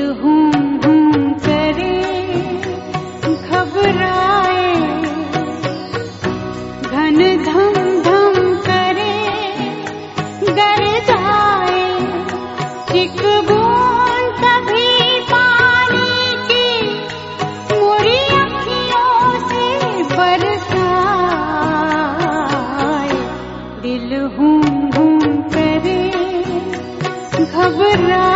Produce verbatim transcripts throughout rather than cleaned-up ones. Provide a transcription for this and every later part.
हूँ हूँ करे घबराए, घन धम धम करे गरजाए, एक बूंद कभी पानी की मोरी अखियों से बरसाए, दिल हूँ हूँ करे घबराए।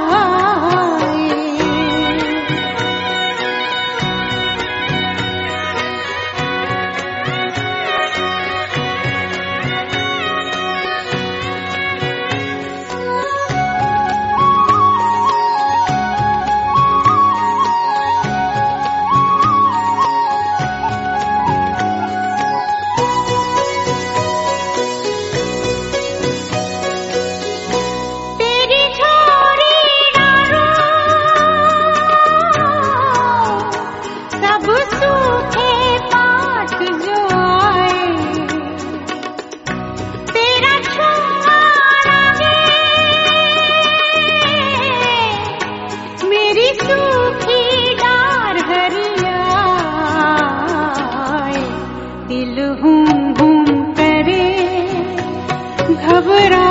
दिल हूँ हूँ करे घबराए।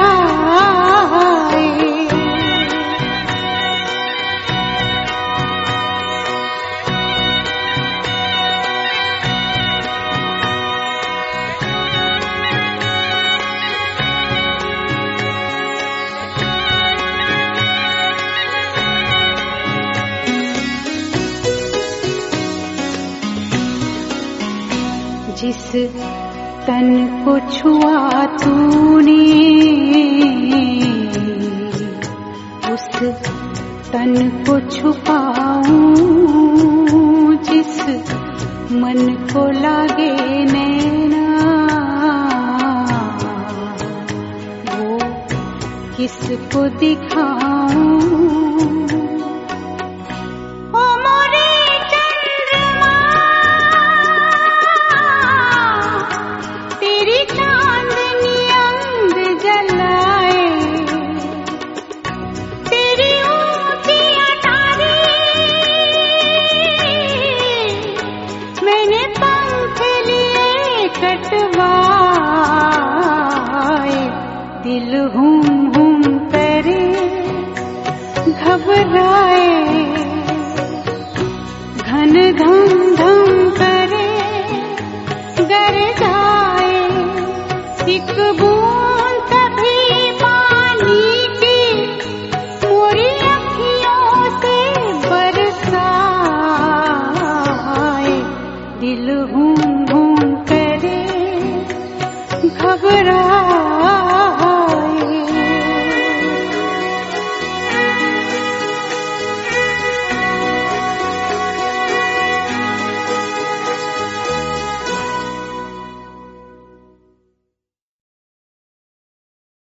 जिस तन को छुआ तूने उस तन को छुपाऊं, जिस मन को लागे नैना वो किसको दिखाऊं।